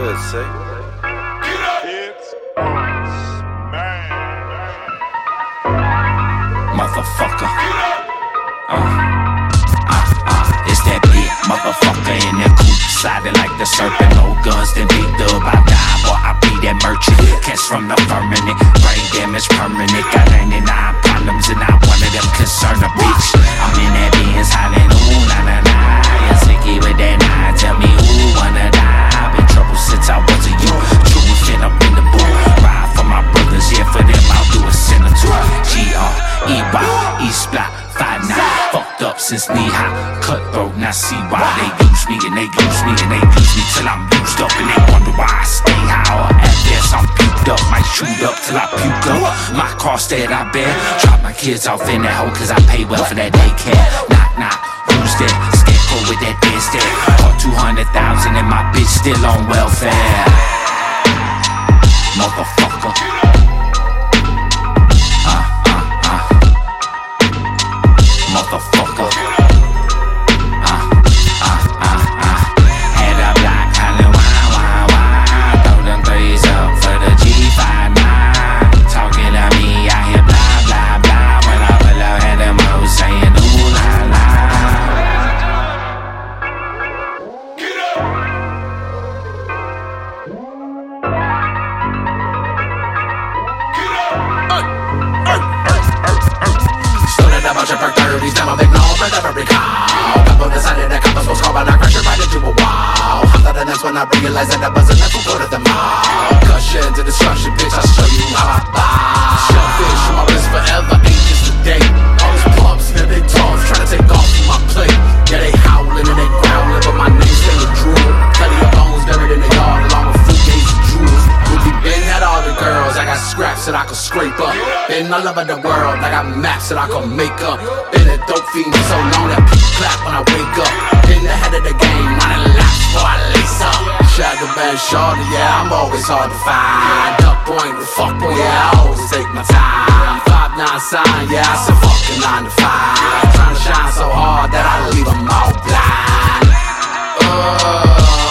good, say? Motherfucker. It's that big motherfucker in that coupe, sliding like the serpent. No guns, then big dub. I die, boy, I be that merchant. Catch from the firmament, brain damage permanent. Got 99 problems and not one of them concern a bitch. I'm in that Benz hollering, ooh, nah, nah, nah. You sicky with that nine, tell me who wanna die. I've been trouble since I was a youth. True fin up in the booth. Ride for my brothers, yeah, for them I'll do a sinner too. G-R-E-Y, East Block, 5-9. Fucked up since knee-high, cutthroat, now see why they use me and they use me and they use me till I'm used up. And they wonder why I stay high or at this I'm puked up. Might shoot up till I puke up. My cross that I bear, drop my kids off in that hole cause I pay well for that daycare. Knock, knock, who's there? Scarecrow with that dead stare. Caught 200,000 and my bitch still on welfare. Motherfucker. Motherfucker. Head up like Holly wine. Throw them threes up for the G59. Talking to me, I hear blah, blah, blah. When I pull up, had them hoes saying ooh la la. Stood up on your perk 30s, now I'm ignored for every call. Got on the side of the compass was called, but I crashed right into a wall. Hopped out the next when I realized that I wasn't left to go to the mall. Cushion to destruction, bitch, I'll show you how I buy. Shellfish on my wrist forever, ain't just a day. All these pumps, man, they tough, trying to take off from my plate. Yeah, they howling and they growling, but my name's still a drool. Plenty of bones buried in the yard, along with fruitcakes and jewels. Ruby Ben had all the girls, I got scraps that I could scrape up. Been all over the world, I got maps that I could make up. Been a dope fiend so long that people clap when I wake up. In the head of the game, running laps before I lace up. Shagger band shorty, yeah, I'm always hard to find. Duck point, the fuck boy, yeah, I always take my time. 5-9 sign, yeah, I said fucking 9 to 5. Trying to shine so hard that I leave them all blind.